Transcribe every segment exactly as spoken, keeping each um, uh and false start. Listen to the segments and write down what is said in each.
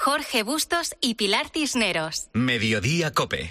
Jorge Bustos y Pilar Cisneros. Mediodía COPE.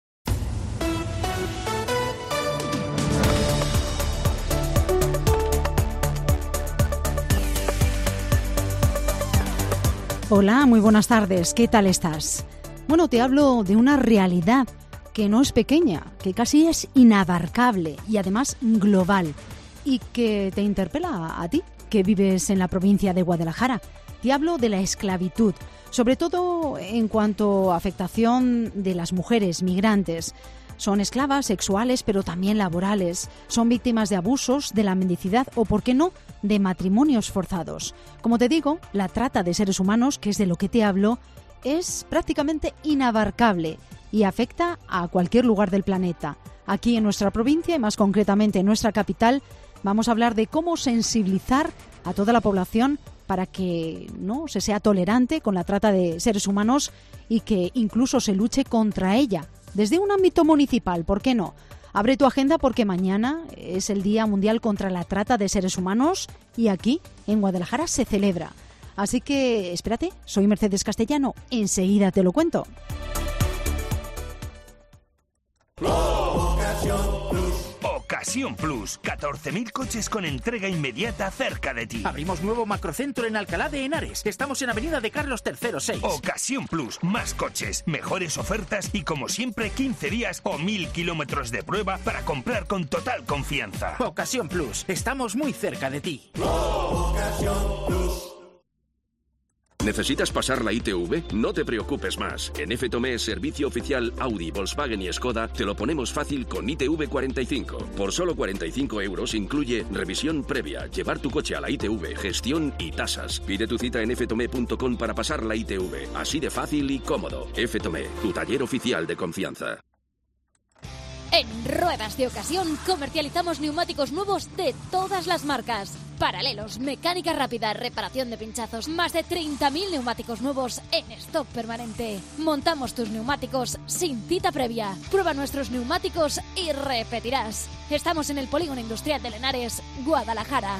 Hola, muy buenas tardes. ¿Qué tal estás? Bueno, te hablo de una realidad que no es pequeña, que casi es inabarcable y además global, y que te interpela a ti, que vives en la provincia de Guadalajara. Te hablo de la esclavitud, sobre todo en cuanto a afectación de las mujeres migrantes. Son esclavas sexuales, pero también laborales. Son víctimas de abusos, de la mendicidad o, por qué no, de matrimonios forzados. Como te digo, la trata de seres humanos, que es de lo que te hablo, es prácticamente inabarcable y afecta a cualquier lugar del planeta. Aquí en nuestra provincia y más concretamente en nuestra capital, vamos a hablar de cómo sensibilizar a toda la población para que no se sea tolerante con la trata de seres humanos y que incluso se luche contra ella. Desde un ámbito municipal, ¿por qué no? Abre tu agenda porque mañana es el Día Mundial contra la Trata de Seres Humanos y aquí, en Guadalajara, se celebra. Así que, espérate, soy Mercedes Castellano, enseguida te lo cuento. Ocasión Plus, catorce mil coches con entrega inmediata cerca de ti. Abrimos nuevo macrocentro en Alcalá de Henares. Estamos en Avenida de Carlos tercero seis. Ocasión Plus, más coches, mejores ofertas y como siempre quince días o mil kilómetros de prueba para comprar con total confianza. Ocasión Plus, estamos muy cerca de ti. Ocasión Plus. ¿Necesitas pasar la I T V? No te preocupes más. En F Tomé, servicio oficial Audi, Volkswagen y Skoda, te lo ponemos fácil con I T V cuarenta y cinco. Por solo cuarenta y cinco euros incluye revisión previa, llevar tu coche a la I T V, gestión y tasas. Pide tu cita en f tomé punto com para pasar la I T V. Así de fácil y cómodo. F Tomé, tu taller oficial de confianza. En Ruedas de Ocasión comercializamos neumáticos nuevos de todas las marcas. Paralelos, mecánica rápida, reparación de pinchazos, más de treinta mil neumáticos nuevos en stock permanente. Montamos tus neumáticos sin cita previa. Prueba nuestros neumáticos y repetirás. Estamos en el Polígono Industrial de Henares, Guadalajara.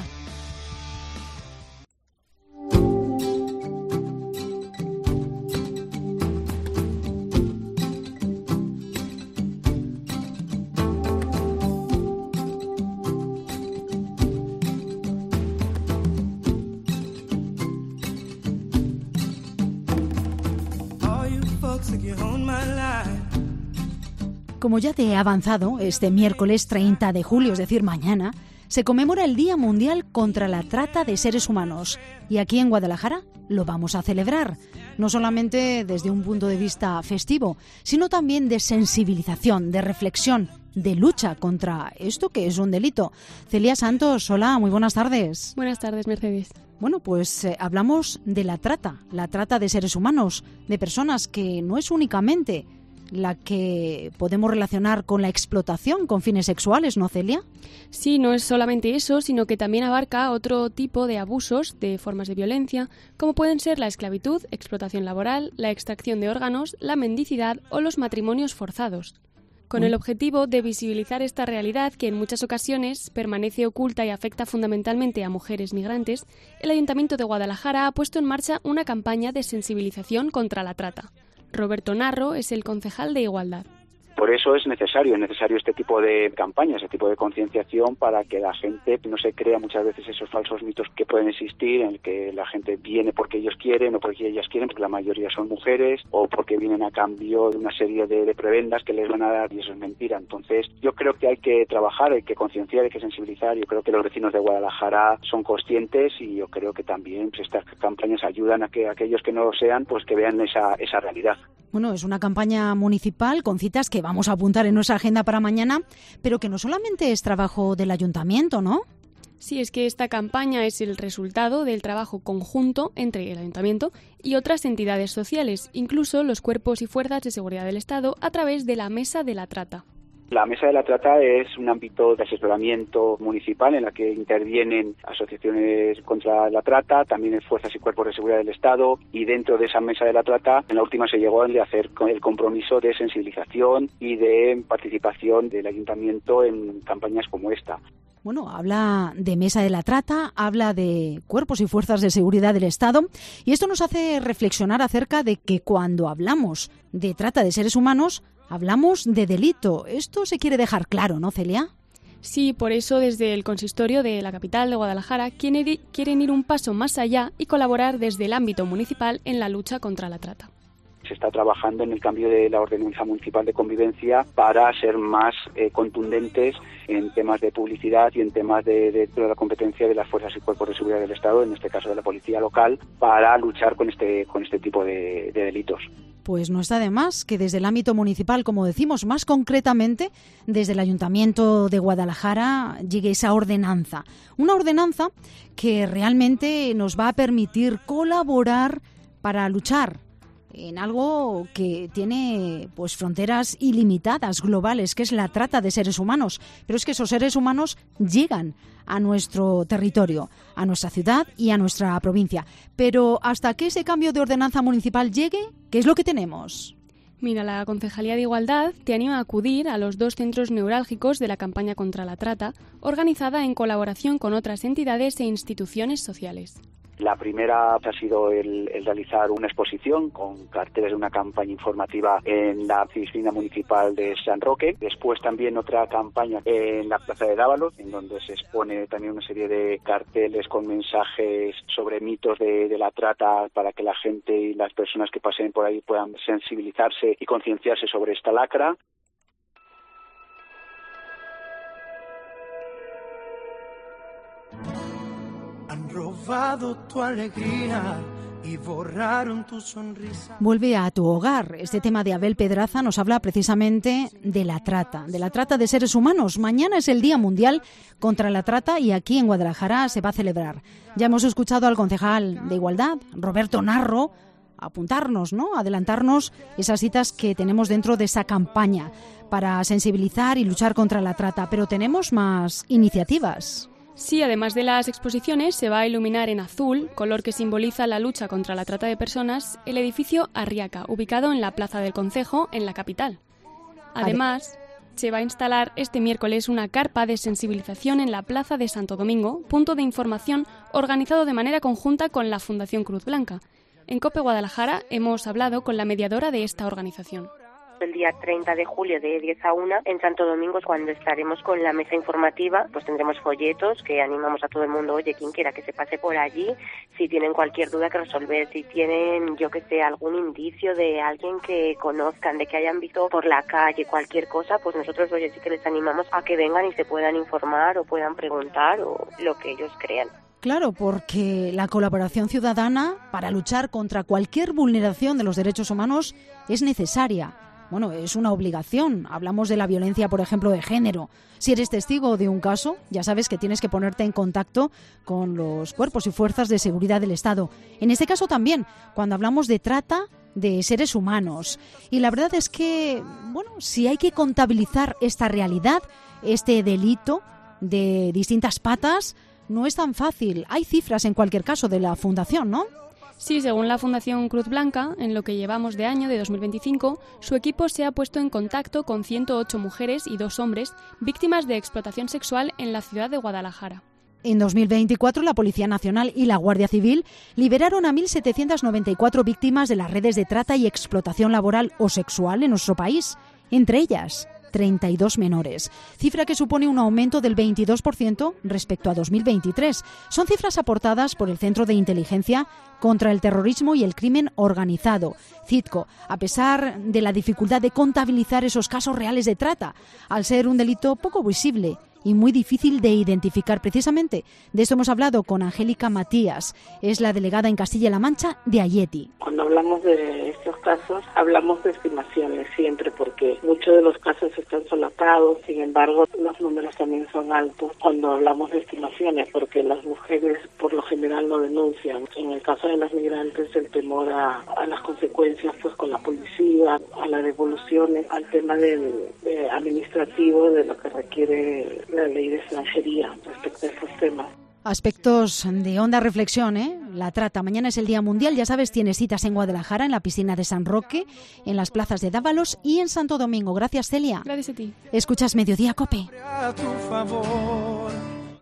Como ya te he avanzado, este miércoles treinta de julio, es decir, mañana, se conmemora el Día Mundial contra la Trata de Seres Humanos. Y aquí en Guadalajara lo vamos a celebrar, no solamente desde un punto de vista festivo, sino también de sensibilización, de reflexión, de lucha contra esto que es un delito. Celia Santos, hola, muy buenas tardes. Buenas tardes, Mercedes. Bueno, pues eh, hablamos de la trata, la trata de seres humanos, de personas que no es únicamente la que podemos relacionar con la explotación con fines sexuales, ¿no, Celia? Sí, no es solamente eso, sino que también abarca otro tipo de abusos, de formas de violencia, como pueden ser la esclavitud, explotación laboral, la extracción de órganos, la mendicidad o los matrimonios forzados. Con el objetivo de visibilizar esta realidad que en muchas ocasiones permanece oculta y afecta fundamentalmente a mujeres migrantes, el Ayuntamiento de Guadalajara ha puesto en marcha una campaña de sensibilización contra la trata. Roberto Narro es el concejal de Igualdad. Por eso es necesario, es necesario este tipo de campañas, este tipo de concienciación para que la gente no se crea muchas veces esos falsos mitos que pueden existir en el que la gente viene porque ellos quieren o porque ellas quieren, porque la mayoría son mujeres o porque vienen a cambio de una serie de, de prebendas que les van a dar y eso es mentira. Entonces yo creo que hay que trabajar, hay que concienciar, hay que sensibilizar. Yo creo que los vecinos de Guadalajara son conscientes y yo creo que también pues, estas campañas ayudan a que aquellos que no lo sean pues que vean esa, esa realidad. Bueno, es una campaña municipal con citas que vamos a apuntar en nuestra agenda para mañana, pero que no solamente es trabajo del ayuntamiento, ¿no? Sí, es que esta campaña es el resultado del trabajo conjunto entre el ayuntamiento y otras entidades sociales, incluso los cuerpos y fuerzas de seguridad del Estado, a través de la Mesa de la Trata. La Mesa de la Trata es un ámbito de asesoramiento municipal en la que intervienen asociaciones contra la trata, también fuerzas y cuerpos de seguridad del Estado, y dentro de esa Mesa de la Trata, en la última se llegó a hacer el compromiso de sensibilización y de participación del Ayuntamiento en campañas como esta. Bueno, habla de mesa de la trata, habla de cuerpos y fuerzas de seguridad del Estado, y esto nos hace reflexionar acerca de que cuando hablamos de trata de seres humanos, hablamos de delito. Esto se quiere dejar claro, ¿no, Celia? Sí, por eso desde el consistorio de la capital de Guadalajara quieren ir un paso más allá y colaborar desde el ámbito municipal en la lucha contra la trata. Se está trabajando en el cambio de la ordenanza municipal de convivencia para ser más eh, contundentes en temas de publicidad y en temas de, de, de la competencia de las fuerzas y cuerpos de seguridad del Estado, en este caso de la policía local, para luchar con este con este tipo de, de delitos. Pues no está de más que desde el ámbito municipal, como decimos, más concretamente desde el Ayuntamiento de Guadalajara llegue esa ordenanza. Una ordenanza que realmente nos va a permitir colaborar para luchar en algo que tiene pues fronteras ilimitadas, globales, que es la trata de seres humanos. Pero es que esos seres humanos llegan a nuestro territorio, a nuestra ciudad y a nuestra provincia. Pero hasta que ese cambio de ordenanza municipal llegue, ¿qué es lo que tenemos? Mira, la Concejalía de Igualdad te anima a acudir a los dos centros neurálgicos de la campaña contra la trata, organizada en colaboración con otras entidades e instituciones sociales. La primera ha sido el, el realizar una exposición con carteles de una campaña informativa en la piscina municipal de San Roque. Después también otra campaña en la plaza de Dávalos, en donde se expone también una serie de carteles con mensajes sobre mitos de, de la trata para que la gente y las personas que pasen por ahí puedan sensibilizarse y concienciarse sobre esta lacra. Robado tu alegría y borraron tu sonrisa. Vuelve a tu hogar. Este tema de Abel Pedraza nos habla precisamente de la trata, de la trata de seres humanos. Mañana es el Día Mundial contra la Trata y aquí en Guadalajara se va a celebrar. Ya hemos escuchado al concejal de Igualdad, Roberto Narro, apuntarnos, ¿no? Adelantarnos esas citas que tenemos dentro de esa campaña para sensibilizar y luchar contra la trata. Pero tenemos más iniciativas. Sí, además de las exposiciones, se va a iluminar en azul, color que simboliza la lucha contra la trata de personas, el edificio Arriaca, ubicado en la Plaza del Concejo, en la capital. Además, se va a instalar este miércoles una carpa de sensibilización en la Plaza de Santo Domingo, punto de información organizado de manera conjunta con la Fundación Cruz Blanca. En COPE Guadalajara hemos hablado con la mediadora de esta organización. El día treinta de julio de diez a una en Santo Domingo es cuando estaremos con la mesa informativa, pues tendremos folletos que animamos a todo el mundo, oye, quien quiera que se pase por allí, si tienen cualquier duda que resolver, si tienen, yo que sé, algún indicio de alguien que conozcan, de que hayan visto por la calle, cualquier cosa, pues nosotros, oye, sí que les animamos a que vengan y se puedan informar o puedan preguntar o lo que ellos crean. Claro, porque la colaboración ciudadana para luchar contra cualquier vulneración de los derechos humanos es necesaria. Bueno, es una obligación. Hablamos de la violencia, por ejemplo, de género. Si eres testigo de un caso, ya sabes que tienes que ponerte en contacto con los cuerpos y fuerzas de seguridad del Estado. En este caso también, cuando hablamos de trata de seres humanos. Y la verdad es que, bueno, si hay que contabilizar esta realidad, este delito de distintas patas, no es tan fácil. Hay cifras en cualquier caso de la Fundación, ¿no? Sí, según la Fundación Cruz Blanca, en lo que llevamos de año de dos mil veinticinco, su equipo se ha puesto en contacto con ciento ocho mujeres y dos hombres víctimas de explotación sexual en la ciudad de Guadalajara. En dos mil veinticuatro, la Policía Nacional y la Guardia Civil liberaron a mil setecientas noventa y cuatro víctimas de las redes de trata y explotación laboral o sexual en nuestro país, entre ellas treinta y dos menores, cifra que supone un aumento del veintidós por ciento respecto a dos mil veintitrés. Son cifras aportadas por el Centro de Inteligencia contra el Terrorismo y el Crimen Organizado, CITCO, a pesar de la dificultad de contabilizar esos casos reales de trata, al ser un delito poco visible y muy difícil de identificar. Precisamente de esto hemos hablado con Angélica Matías, es la delegada en Castilla-La Mancha de Ayeti. Cuando hablamos de estos casos, hablamos de estimaciones siempre, porque muchos de los casos están solapados, sin embargo, los números también son altos cuando hablamos de estimaciones, porque las mujeres por lo general no denuncian. En el caso de las migrantes, el temor a, a las consecuencias pues con la policía, a las devoluciones, al tema del de administrativo de lo que requiere la ley de extranjería respecto a estos temas. Aspectos de honda reflexión, ¿eh? La trata. Mañana es el Día Mundial, ya sabes, tienes citas en Guadalajara, en la piscina de San Roque, en las plazas de Dávalos y en Santo Domingo. Gracias, Celia. Gracias a ti. Escuchas Mediodía Cope. A tu favor.